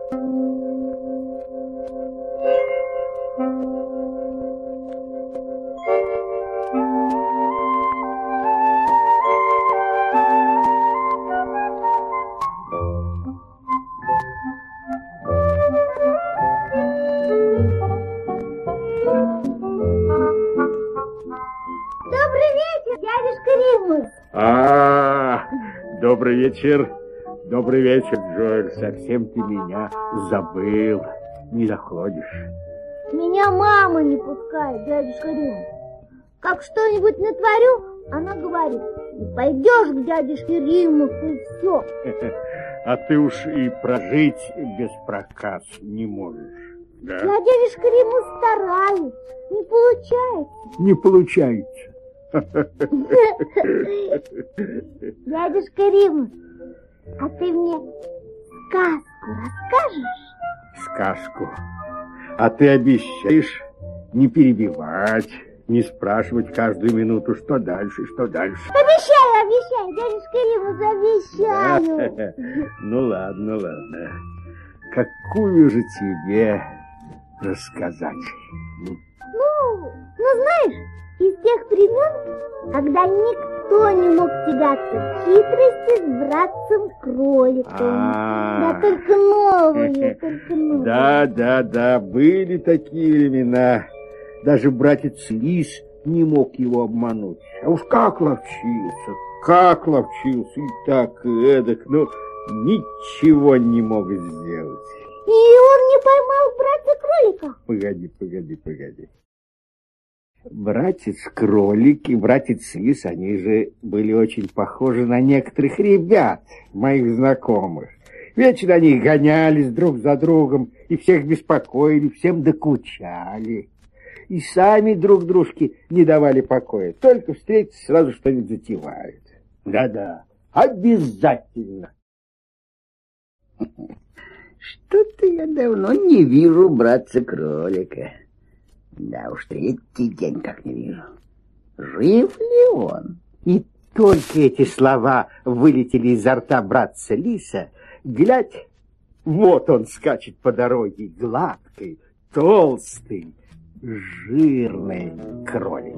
Добрый вечер. Добрый вечер, Джоэль. Совсем ты меня забыл. Не доходишь. Меня мама не пускает, дядюшка Римус. Как что-нибудь натворю, она говорит: не пойдешь к дядюшке Римусу, и все. А ты уж и прожить без проказ не можешь. Да? Я, дядюшка Римус, стараюсь. Не получается. Не получается. Дядюшка Римус, а ты мне сказку расскажешь? Сказку? А ты обещаешь не перебивать, не спрашивать каждую минуту, что дальше, что дальше. Обещаю, дядюшка Римус, обещаю. Ну ладно. Какую же тебе рассказать? Ну, знаешь, из тех времен, когда никто не мог тягаться в хитрости с братцем-кроликом. Да, только новые. Да, были такие времена. Даже братец Лис не мог его обмануть. А уж как ловчился, и так, и эдак, но ничего не мог сделать. И он не поймал братца-кролика? Погоди. Братец-кролик и братец-лис, они же были очень похожи на некоторых ребят, моих знакомых. Вечно они гонялись друг за другом и всех беспокоили, всем докучали. И сами друг дружке не давали покоя. Только встретиться, сразу что-нибудь затевают. Да, обязательно. Что-то я давно не вижу братца-кролика. Да уж, третий день как не вижу. Жив ли он? И только эти слова вылетели изо рта братца-лиса, глядь, вот он скачет по дороге, гладкий, толстый, жирный кролик.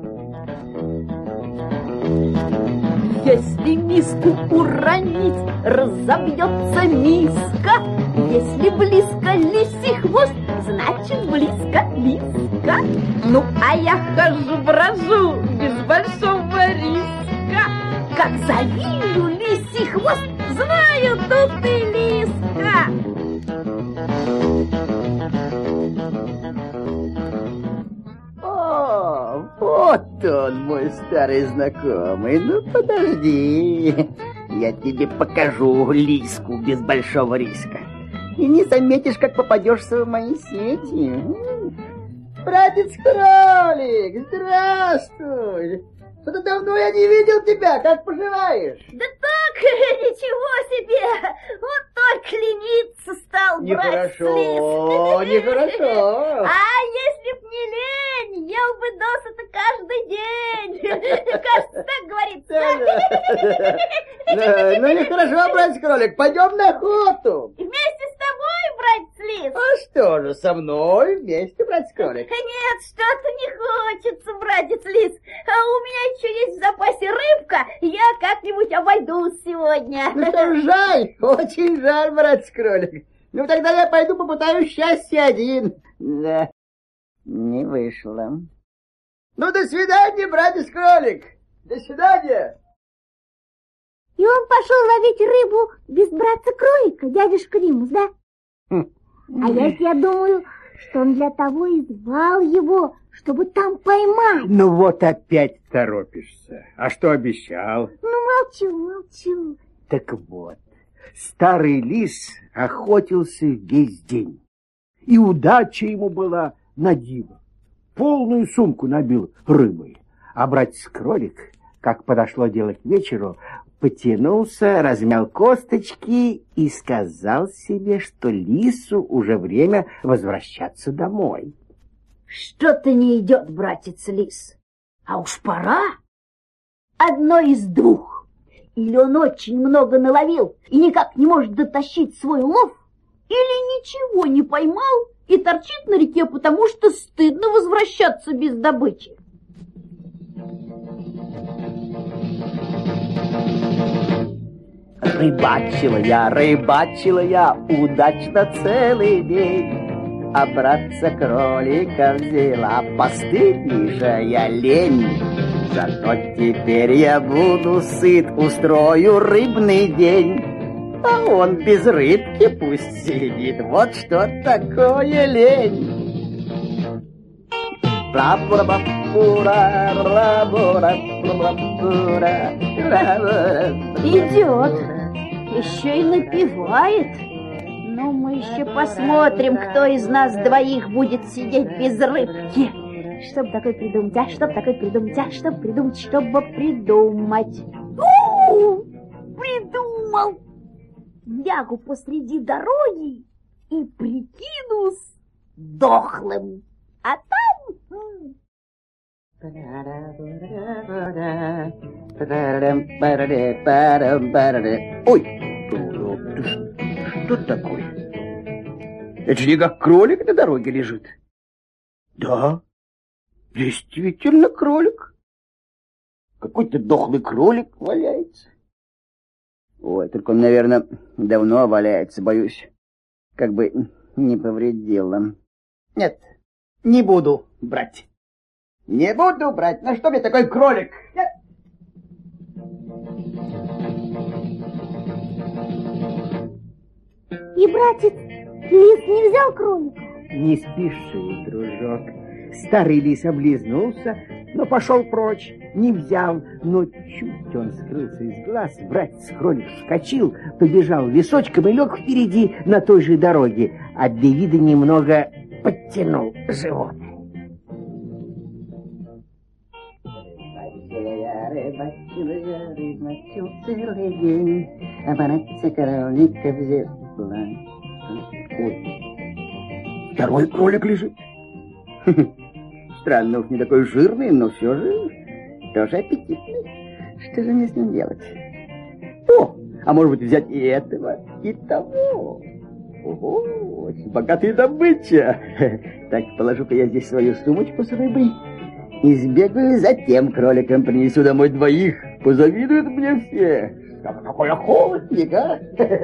Если миску уронить, разобьется миска. Если близко лисий хвост, значит близко лиска. Ну, а я хожу-брожу без большого риска. Как завижу лисий хвост, знаю, тут и лиска. О, вот он, мой старый знакомый. Ну, подожди, я тебе покажу лиску без большого риска. И не заметишь, как попадешься в мои сети. Братец-кролик, здравствуй! Что-то давно я не видел тебя, как поживаешь? Да так, ничего себе! Вот только лениться стал, Нехорошо, нехорошо. А если б не лень, ел бы досыта каждый день. Кажется, так говорится. Ну, нехорошо, братец-кролик, пойдем на охоту. Вместе с тобой, братец-лис? А что же, со мной вместе, братец-кролик? Нет, что-то не хочется, братец-лис. А у меня еще есть в запасе рыбка, я как-нибудь обойдусь сегодня. Ну что ж, жаль, очень жаль, братец-кролик. Ну тогда я пойду попытаюсь счастье один. Да, не вышло. Ну, до свидания, братец-кролик. До свидания. И он пошел ловить рыбу без братца-кролика, дядюшка Римус, да? А я думаю, что он для того и звал его, чтобы там поймать. Ну вот опять торопишься. А что обещал? Ну, молчу. Так вот, старый лис охотился весь день. И удача ему была на диво. Полную сумку набил рыбой. А братец-кролик, как подошло дело к вечеру, потянулся, размял косточки и сказал себе, что лису уже время возвращаться домой. Что-то не идет, братец-лис. А уж пора. Одно из двух. Или он очень много наловил и никак не может дотащить свой улов, Или ничего не поймал и торчит на реке, потому что стыдно возвращаться без добычи? Рыбачила я удачно целый день, а братца кролика взяла постыднейшая лень. Зато теперь я буду сыт, устрою рыбный день, а он без рыбки пусть сидит, вот что такое лень. Идет, еще и напевает. Ну, мы еще посмотрим, кто из нас двоих будет сидеть без рыбки. Чтоб такое придумать, а чтоб такое придумать, а чтоб придумать, чтобы придумать. Придумал! Лягу посреди дороги и прикинусь дохлым. А там... Ой, что такое? Это же не как кролик на дороге лежит. Да, действительно кролик. Какой-то дохлый кролик валяется. Ой, только он, наверное, давно валяется, боюсь. Как бы не повредило. Нет, не буду брать. Не буду брать. На что мне такой кролик? Нет. И братец лис не взял кролика? Не спеши, дружок. Старый лис облизнулся, но пошел прочь, не взял. Но чуть он скрылся из глаз, братец-кролик вскочил, побежал лесочком и лег впереди на той же дороге, а для вида немного подтянул живот. Рыбачил целый день, а братца кролика взяла. Ой, второй кролик лежит. Странно, уж не такой жирный, но все же тоже аппетитный. Что же мне с ним делать? О, а может быть взять и этого, и того. Ого, очень богатая добыча. Так, положу-ка я здесь свою сумочку с рыбой и сбегаю за тем кроликом, принесу домой двоих. Позавидуют мне все. Какой охотник, а?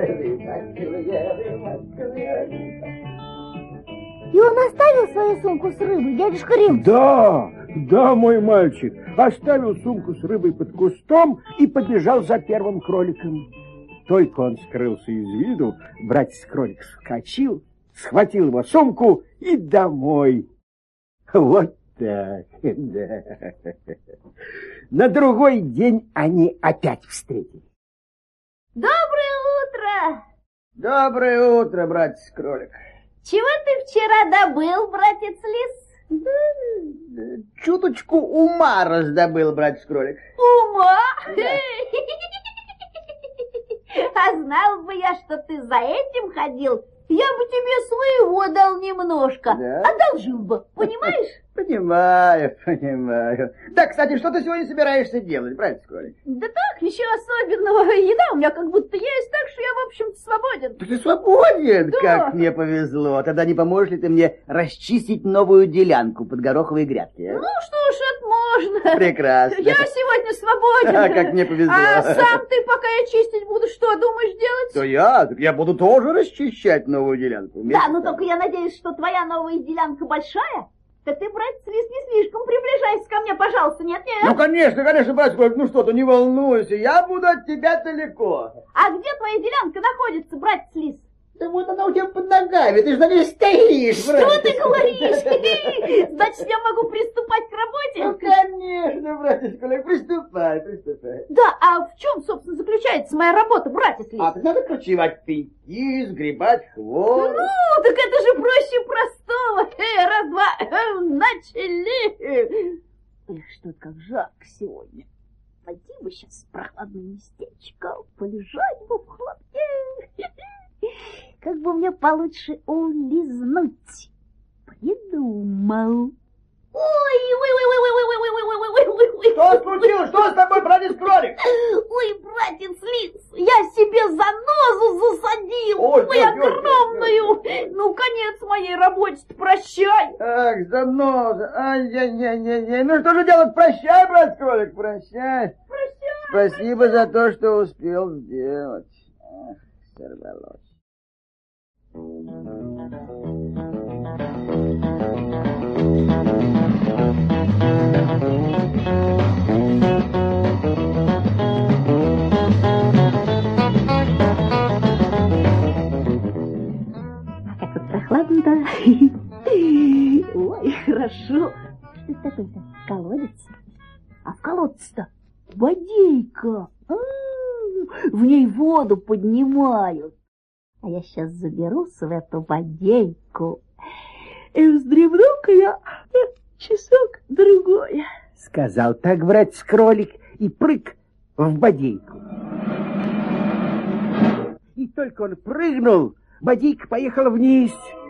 И он оставил свою сумку с рыбой, дядюшка Рим? Да, мой мальчик. Оставил сумку с рыбой под кустом и побежал за первым кроликом. Только он скрылся из виду, братец-кролик вскочил, схватил его сумку и домой. Вот так, да. На другой день они опять встретились. Доброе утро! Доброе утро, братец-кролик. Чего ты вчера добыл, братец-лис? Чуточку ума раздобыл, братец-кролик. Ума? Да. А знал бы я, что ты за этим ходил, я бы тебе своего дал немножко. Да? Одолжил бы, понимаешь? Понимаю. Да, кстати, что ты сегодня собираешься делать, братец-кролик? Да так, ничего особенного. Еда у меня как будто есть, так что я, в общем-то, свободен. Ты свободен? Да. Как мне повезло. Тогда не поможешь ли ты мне расчистить новую делянку под гороховые грядки? А? Ну что ж, это можно. Прекрасно. Я сегодня свободен. Как мне повезло. А сам ты, пока я чистить буду, что думаешь делать? То я буду тоже расчищать новую делянку. Да, но только я надеюсь, что твоя новая делянка большая. Так ты, братец-лис, не слишком приближайся ко мне, пожалуйста, нет-нет. Ну, конечно, братец-кролик, ну что ты, не волнуйся, я буду от тебя далеко. А где твоя делянка находится, братец-лис? Да вот она у тебя под ногами, ты же на ней стоишь, Что братец. ты говоришь? Значит, я могу приступать к работе? Ну, конечно, братец-кролик, приступай. Да, а в чем, собственно, заключается моя работа, братец-лис? А, надо кочевать пеньки, сгребать хворост. Ну, так это же проще простого. Раз, два, начали. Эх, что как жарко сегодня. Пойти бы сейчас в прохладное местечко, полежать бы в холодке. Как бы мне получше улизнуть. Придумал. Ой. Что случилось? Что с тобой, братец-кролик? Ой, братец-лис, я себе занозу засадил. Ой, Огромную голодную. Ну, конец моей работе, прощай. Ах, заноза. Ай-яй-яй-яй-яй. Ну, что же делать? Прощай, брат кролик, прощай. Прощай. Спасибо за то, что успел сделать. Ах, сорвалось. Прохладно-то. Ой, хорошо. Что это такое-то? Колодец? А в колодце-то водейка. В ней воду поднимают. А я сейчас заберусь в эту водейку. И вздремну-ка я часок-другой. Сказал так братец-кролик и прыг в бодейку. И только он прыгнул, бодейка поехала вниз.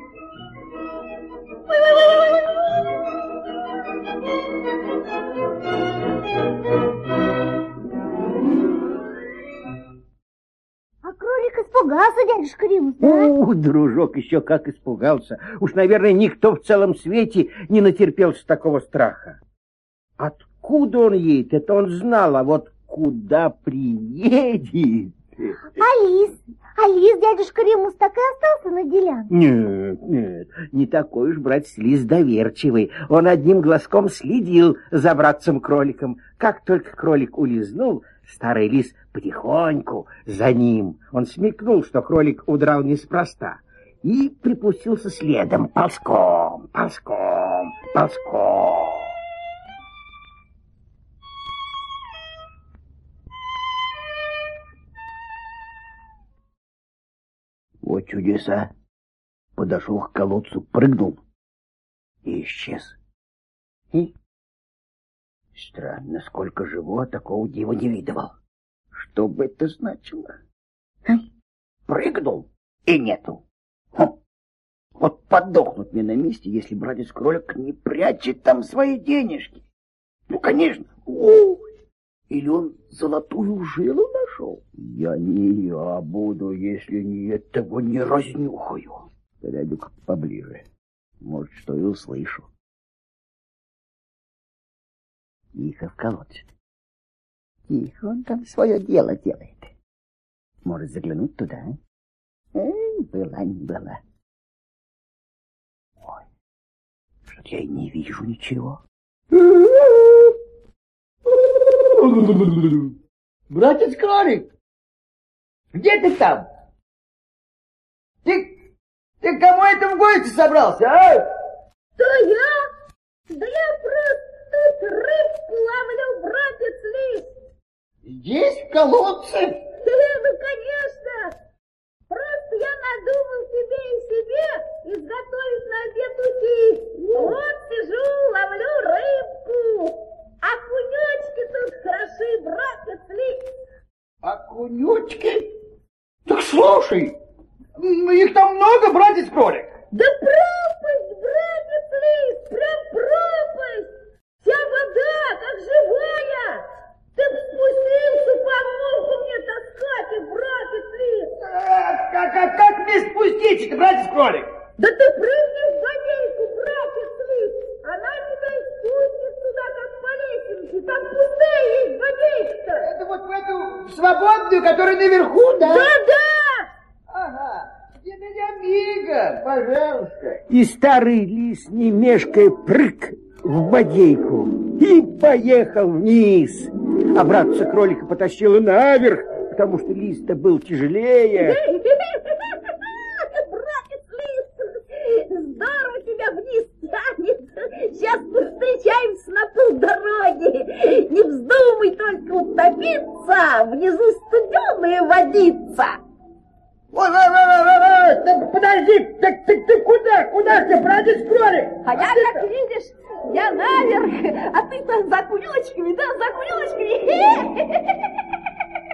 А кролик испугался, дядюшка Римус, да? Дружок, еще как испугался. Уж, наверное, никто в целом свете не натерпелся такого страха. Откуда он едет, это он знал, а вот куда приедет... А лис, дядюшка Римус, так и остался на делянке? Нет, не такой уж братец-лис доверчивый. Он одним глазком следил за братцем-кроликом. Как только кролик улизнул, старый лис потихоньку за ним. Он смекнул, что кролик удрал неспроста, и припустился следом, ползком. Вот чудеса. Подошел к колодцу, прыгнул и исчез. И странно, сколько живу, а такого дива не видывал. Что бы это значило? Прыгнул и нету. Вот подохнуть мне на месте, если братец-кролик не прячет там свои денежки. Ну, конечно. Или он золотую жилу нашел? Я не я буду, если не этого не разнюхаю. Подойду-ка поближе. Может, что и услышу. Тихо в колодце. Тихо, он там свое дело делает. Может, заглянуть туда, а? Была не была. Ой, что-то я и не вижу ничего. Братец-кролик, где ты там? Ты к кому это в гости собрался, а? Да я просто тут рыбку ловлю, братец-лис. Здесь, в колодце? Ну, конечно. Просто я надумал себе изготовить на обед утить. Вот сижу, ловлю рыбку. Окунёчки тут хороши, братец-лис. Окунёчки? Так слушай, их там много, братец-кролик? Да пропасть, братец-лис, прям пропасть. Вся вода, как живая. Ты б спустился, помог мне таскать их, братец-лис. Как мне спуститься-то, братец-кролик? Да ты прыгни в водейку, братец-лис. Она тебя и спустит туда, как по лесенке. Там пустая есть водейка-то. Это вот в эту свободную, которая наверху, да? Да. Ага. Где меня мигом, пожалуйста. И старый лис, не мешкая, прыг в бодейку и поехал вниз. А братца-кролика потащило наверх, потому что лис-то был тяжелее. Братец-лис, здорово тебя вниз тянет. Сейчас повстречаемся на полдороги. Не вздумай только утопиться, внизу студеная водица. Ой, подожди, ты куда ты, братец-кролик? А я, как видишь, я наверх, а ты-то за кулечками, да, за кулечками.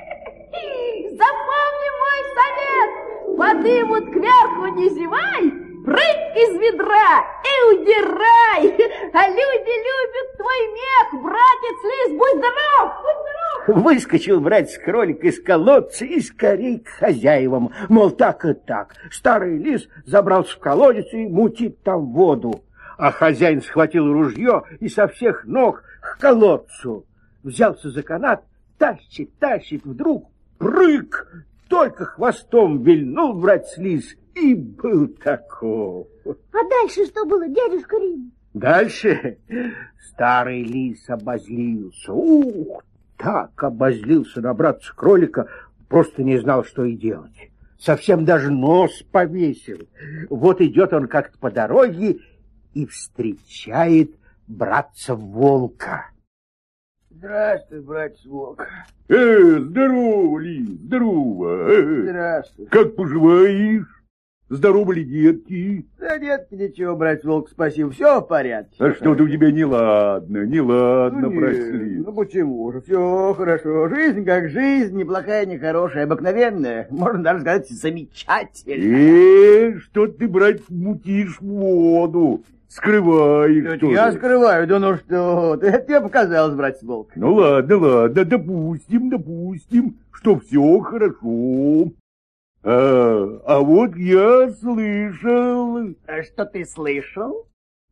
Запомни мой совет, воды вот кверху не зевай, прыг из ведра и удирай. А люди любят твой мех, братец Лис, будь здоров, будь здоров. Выскочил братец-кролик из колодца и скорей к хозяевам. Мол, так и так. Старый лис забрался в колодец и мутит там воду. А хозяин схватил ружье и со всех ног к колодцу. Взялся за канат, тащит, вдруг прыг, только хвостом вильнул братец-лис, и был таков. А дальше что было, дядюшка Рим? Дальше старый лис обозлился. Ух, так обозлился на братца-кролика, просто не знал, что и делать. Совсем даже нос повесил. Вот идет он как-то по дороге и встречает братца-волка. Здравствуй, братец-волк. Здорово, Лис, здорово. Здравствуй. Как поживаешь? Здорово ли, детки? Да нет, ничего, братец-волк, спасибо, все в порядке. А что-то у тебя неладно, Ну, братец-лис. ну почему же, все хорошо. Жизнь как жизнь, неплохая, не хорошая, обыкновенная. Можно даже сказать, замечательная. Что ты, брат, мутишь воду? Скрываешь Это что-то. я скрываю, да ну что ты, это тебе показалось, братец-волк. Ну ладно, допустим, что все хорошо. А вот я слышал... Что ты слышал?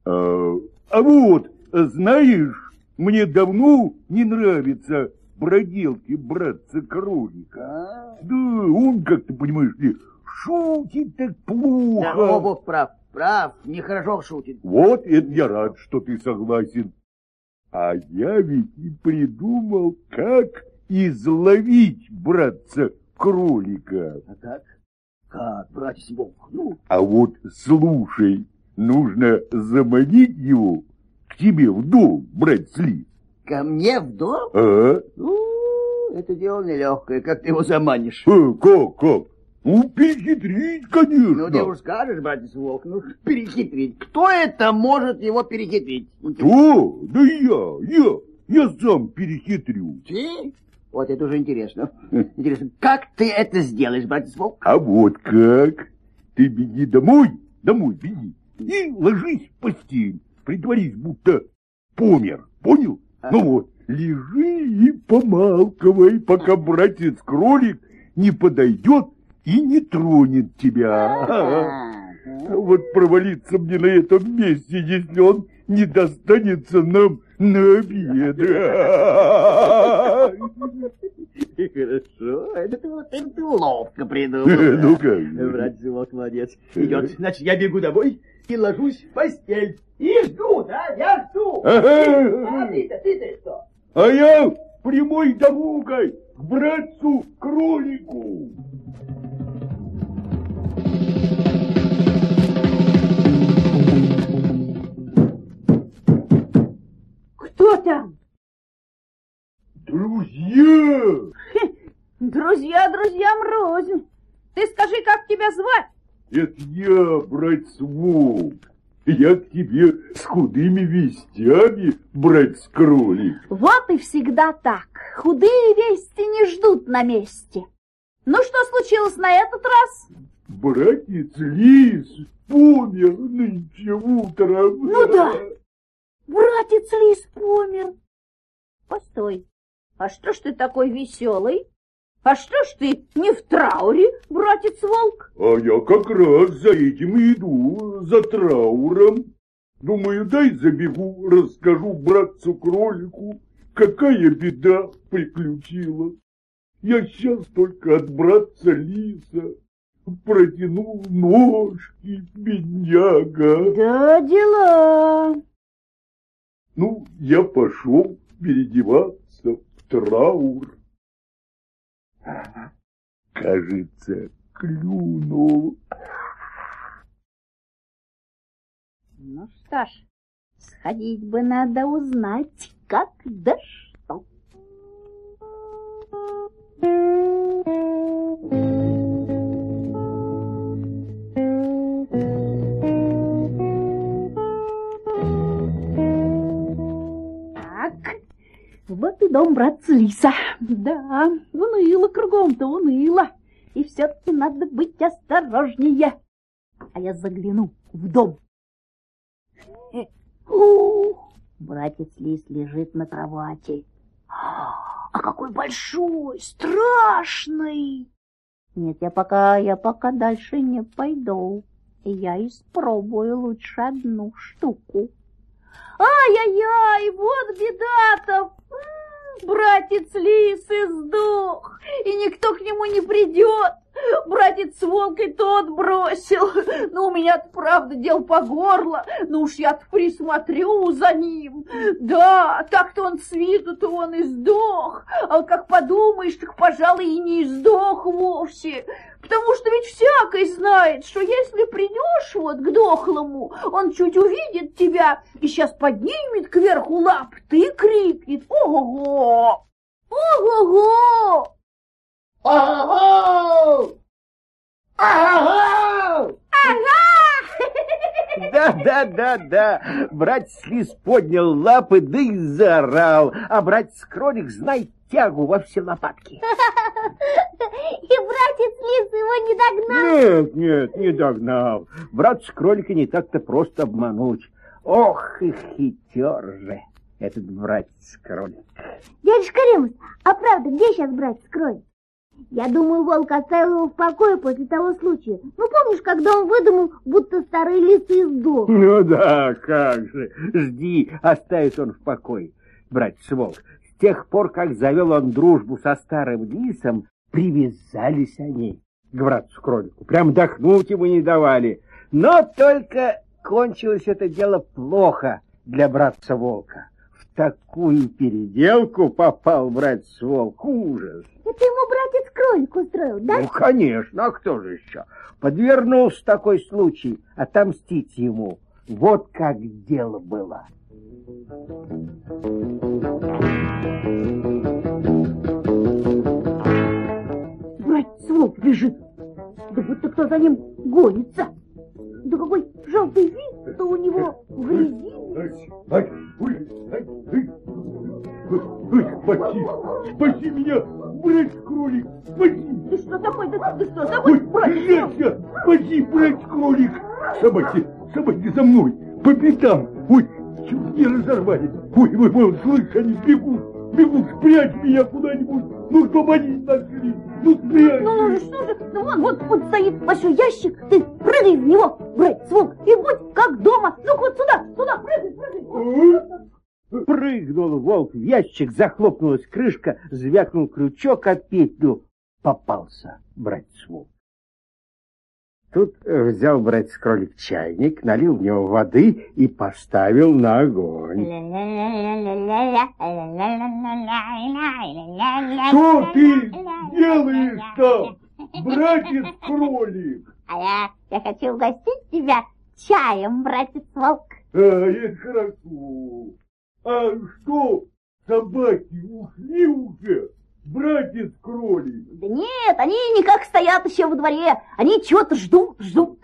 А вот, знаешь, мне давно не нравятся проделки братца-кролика. Да, он, как ты понимаешь ли, шутит так плохо. Да, Обух прав, нехорошо шутит. Вот это я рад, что ты согласен. А я ведь и придумал, как изловить братца-кролика. А так? Как, братец-волк? Ну, А вот слушай, нужно заманить его к тебе в дом, братец-лис. ко мне в дом? А? Это дело нелегкое, как ты его заманишь? Как? Ну, перехитрить, конечно. Ну, ты уж скажешь, братец-волк, ну, перехитрить. Кто это может его перехитрить? Кто? Да я сам перехитрю. Ты? Вот это уже интересно. Интересно, как ты это сделаешь, братец-волк? А вот как? Ты беги домой беги, и ложись в постель, притворись, будто помер, понял? Ну вот, лежи и помалкивай, пока братец-кролик не подойдет и не тронет тебя. Вот провалиться мне на этом месте, если он не достанется нам на обед. Хорошо, это ты ловко придумал. Ну как? Братец-волк молодец. Идет, значит, я бегу домой и ложусь в постель. И жду, да, я жду. А ты-то что? А я прямой дорогой к братцу-кролику. Кто там? Друзья! Друзья друзьям рознь. Ты скажи, как тебя звать? Это я, братец-волк. Я к тебе с худыми вестями, братец-кролик. Вот и всегда так. Худые вести не ждут на месте. Ну, что случилось на этот раз? Братец-лис помер нынче утром. Ну да, братец-лис помер. Постой, а что ж ты такой веселый? А что ж ты не в трауре, братец-волк? А я как раз за этим и иду, за трауром. Думаю, дай забегу, расскажу братцу-кролику, какая беда приключила. Я сейчас только от братца-лиса протянул ножки, бедняга. Да дела. Ну, я пошел переодеваться в траур. Кажется, клюнул. Ну что ж, сходить бы надо узнать, как да что. Вот и дом братца-лиса. Да, уныло кругом-то, уныло. И все-таки надо быть осторожнее. а я загляну в дом. Братец Лис лежит на кровати. А какой большой, страшный! Нет, я пока дальше не пойду. Я испробую лучше одну штуку. Ай-яй-яй, вот беда-то! Братец Лис издох, и никто к нему не придет. Братец Волк и тот бросил. Ну, у меня-то, правда, дел по горло. Ну уж я-то присмотрю за ним. Да, так-то он с виду-то он и сдох. А вот как подумаешь, так, пожалуй, и не сдох вовсе. Потому что ведь всякий знает, что если придешь вот к дохлому, он чуть увидит тебя и сейчас поднимет кверху лапы и крикнет: ого-го! Ого-го! Ого! Ого! Да. Братец Лис поднял лапы, да и заорал. А братец Кролик, знай, тягу во все лопатки. И братец Лис его не догнал? Нет, не догнал. Братца Кролика не так-то просто обмануть. Ох, и хитер же этот братец Кролик. Дядюшка Ремус, а правда, где сейчас братец Кролик? Я думаю, волк оставил его в покое после того случая. Ну, помнишь, когда он выдумал, будто старый лис издох? Ну да, как же. Жди, оставит он в покое, братец Волк. С тех пор, как завел он дружбу со старым лисом, привязались они к братцу Кролику. Прям дохнуть ему не давали. Но только кончилось это дело плохо для братца Волка. В такую переделку попал братец Волк. Ужас. Это ему братец Кролик устроил, да? Ну, конечно, а кто же еще? Подвернулся такой случай, отомстить ему. Вот как дело было. Братец Волк бежит, да будто кто за ним гонится. Да какой желтый вид-то у него в грязи. Спаси меня, братец Кролик, спаси! Ты что такой? Ты что такой, братец? Спаси, братец Кролик! Собаки за мной, по пятам! Ой, чуть не разорвали! Ой, слышь, они бегут, спрячь меня куда-нибудь! Ну, чтобы они не нашли! Ну, спрячь! Ну, что же, ну, вот стоит большой ящик, ты прыгай в него, братец Волк, и будь как дома! Ну, вот сюда, прыгай! Прыгнул волк в ящик, захлопнулась крышка, звякнул крючок, а петлю попался братец Волк. Тут взял братец Кролик чайник, налил в него воды и поставил на огонь. Что ты делаешь там, братец Кролик? А я хочу угостить тебя чаем, братец Волк. Это хорошо. А что, собаки ушли уже, братец Кролик? Да нет, они никак стоят еще во дворе, они чего-то ждут. Ждут,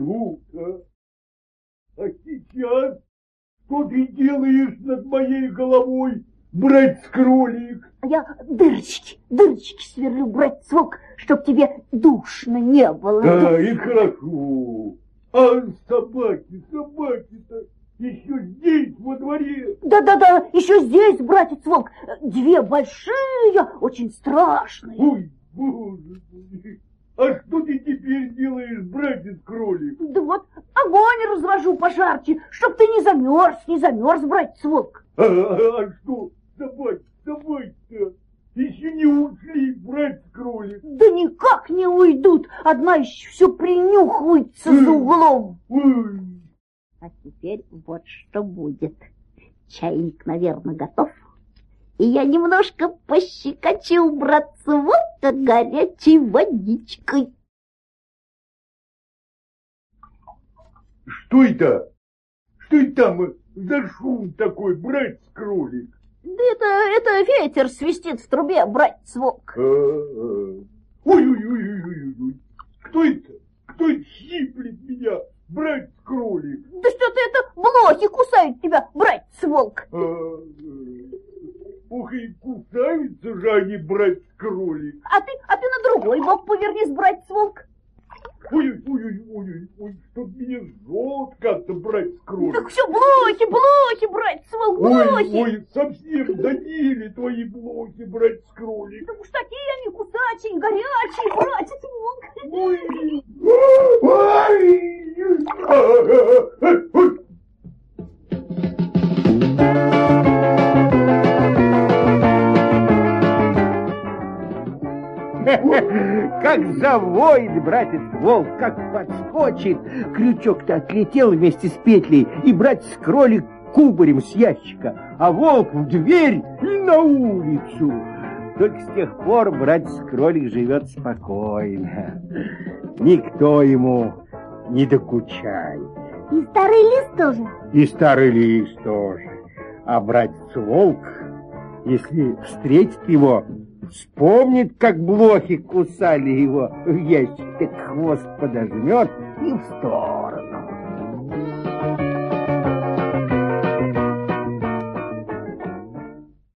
а сейчас что ты делаешь над моей головой, братец Кролик? А я дырочки сверлю, братец Волк, чтоб тебе душно не было. Да, и хорошо. А собаки-то еще здесь, во дворе? Да, еще здесь, братец Волк, две большие, очень страшные. Ой, боже мой. А что ты теперь делаешь, братец Кролик? Да вот огонь развожу пожарче, чтоб ты не замерз, братец Волк. А что, собаки-то еще не ушли, братец Кролик? Да никак не уйдут, одна еще все принюхивается за углом. Ой. А теперь вот что будет. Чайник, наверное, готов. И я немножко пощекочу братца Волка горячей водичкой. Что это? Что это там за шум такой, братец Кролик? Да это ветер свистит в трубе, братец Волк. Ой. Кто это? Кто это щиплет меня, братец Кролик? Да что-то это блохи кусают тебя, братец Волк. Ух, и кусаются же они, братец Кролик. А ты на другой бок повернись, братец Волк. Ой, что меня жжет как-то, братец кролик. Так все блохи, братец волк, блохи. Ой, совсем донили твои блохи, братец кролик. Да уж такие они кусачие, горячие, братец волк. Как завоет братец волк, как подскочит. Крючок-то отлетел вместе с петлей, и братец кролик кубарем с ящика, а волк в дверь и на улицу. Только с тех пор братец кролик живет спокойно. Никто ему не докучает. И старый лис тоже. И старый лис тоже. А братец волк, если встретит его, вспомнит, как блохи кусали его в ящик, так хвост подожмет и в сторону.